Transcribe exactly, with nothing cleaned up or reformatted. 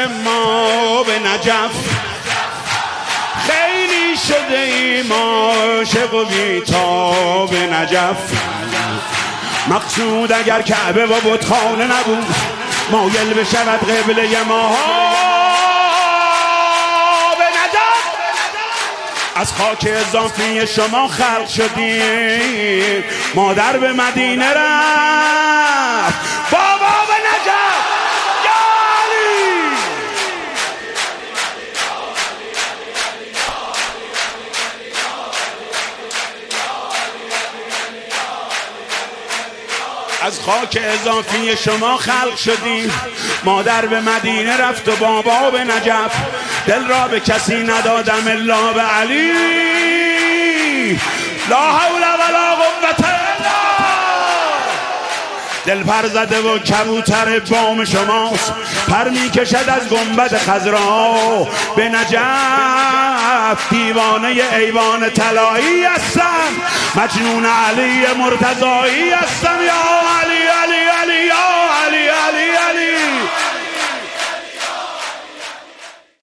ما به نجف خیلی شده ایم عاشق و بی‌تاب نجف. مقصود اگر کعبه و بتخانه نبود مایل بشود قبله ما به نجف. از خاک اضافی شما خلق شدیم، مادر به مدینه رفت، بابا به نجف. از خاک اضافی شما خلق شدیم، مادر به مدینه رفت و بابا به نجف. دل را به کسی ندادم الا به علی، لا حول ولا قوة الا. دل پر زده و کبوتر بام شماست، پر می کشد از گنبد خضرا به نجف. دیوانه ایوان طلایی هستم، مجنون علی مرتضایی هستم. یا